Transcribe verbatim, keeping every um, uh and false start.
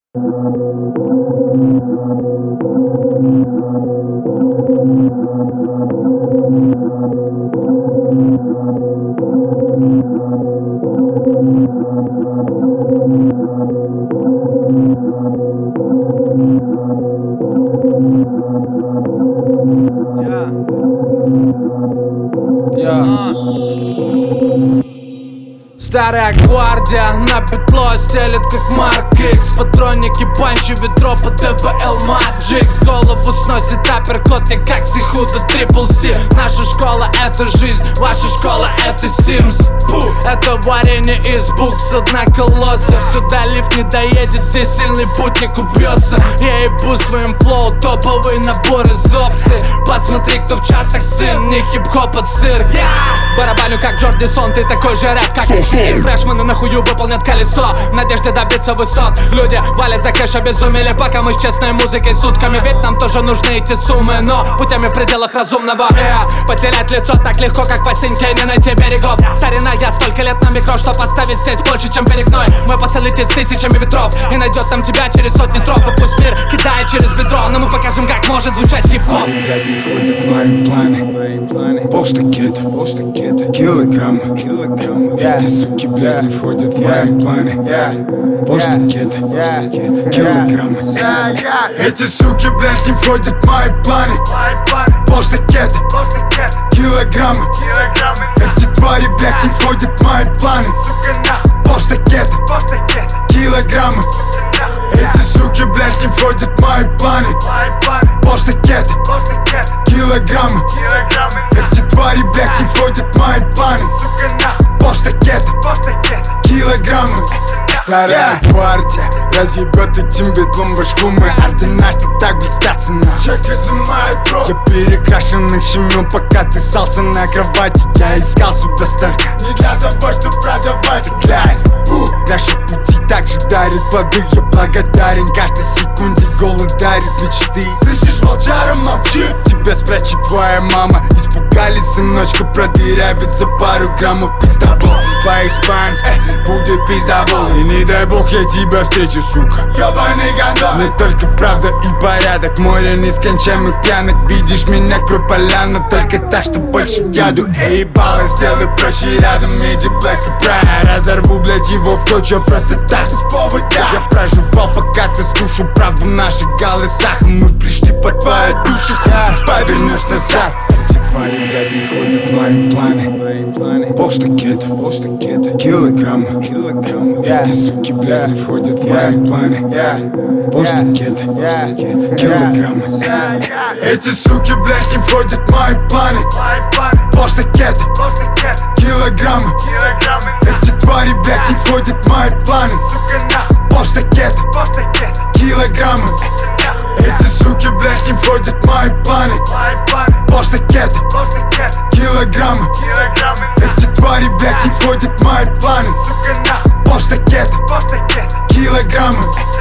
Старая гвардия на петло стелет как Марк Икс. Патронники, панчи, ведро по ТВЛ Маджикс. Голову сносит апперкот, я как Сихуда Трипл Си. Наша школа — это жизнь, ваша школа — это Симс. Это варенье из букса на колодцах. Сюда лифт не доедет, здесь сильный путник упьется. Я ебу своим флоу, топовый набор из опций. Посмотри, кто в чартах сын, не хип-хоп, а цирк. Барабаню как Джорди Сон, ты такой же рэп, как фрешмены на хую выполнят колесо в надежде добиться высот. Люди валят за кэш, обезумели, пока мы с честной музыкой сутками. Ведь нам тоже нужны эти суммы, но путями в пределах разумного. yeah. Потерять лицо так легко, как по синьке, не найти берегов. Старина, я столько лет на микро, что поставить здесь больше, чем перегной. Мы посолететь с тысячами ветров и найдет там тебя через сотни тропов. Пусть мир кидает через ведро, но мы покажем, как может звучать хип-хоп. Входит в мои планы, полштакета, полштакета, килограмм, килограмм. Эти суки, блядь, не входят в мои планы. Полштакета, полштакета, килограмм. Эти суки, блядь, не входят в мои планы. Полштакета, килограммы. Эти твари, блядь, не входят в мои планы. Полштакета, килограммы. Эти суки, блядь, не входят в мои планы. Полштакета, килограммы. Эти твари, блядь, не входят в мои планы. Полштакета, килограммы. Старая гвардия разъебет этим бедлом башку. Мы ордена, что так блестятся на чек изымает рот. Я перекрашенных щемил, пока ты ссался на кровати. Я искал себя столько не для того, чтобы продавать. Глянь, наши пути также дарят плоды. Я благодарен каждой секунде, голод дарит мечты. Слышишь, волчара, молчи, тебя спрячет твоя мама. Испугались, сыночка, продырявит за пару граммов. Пиздобол, по-испански будет пиздобол. И не дай бог я тебя встречу, сука, ёбаный гондон. Не только правда и порядок, море нескончаемых пьянок. Видишь меня, кровь поляна, только так, что больше яду. Эй, ебало, сделай проще рядом, иди black и pride. Разорву, блядь, его в клочья просто так, без повода. Я проживал, пока ты слушал правду в наших голосах. Мы пришли по твоей душе, ты повернешь назад. Эти твари, блядь, не входят в мои планы. Полштакета, полштакета, килограмм, килограмм. Эти суки, блядь, не входят в мои планы. Полштакета, полштакета, килограмм. Эти суки, блядь, не входят в мои планы. Полштакета, килограммы. Эти твари, блядь, не входят в мои планы. Полштакета, килограммы. Эти суки, блядь, не входят в мои планы. Полштакета, килограммы. Эти твари, блядь, не входят в мои планы. Полштакета, килограммы.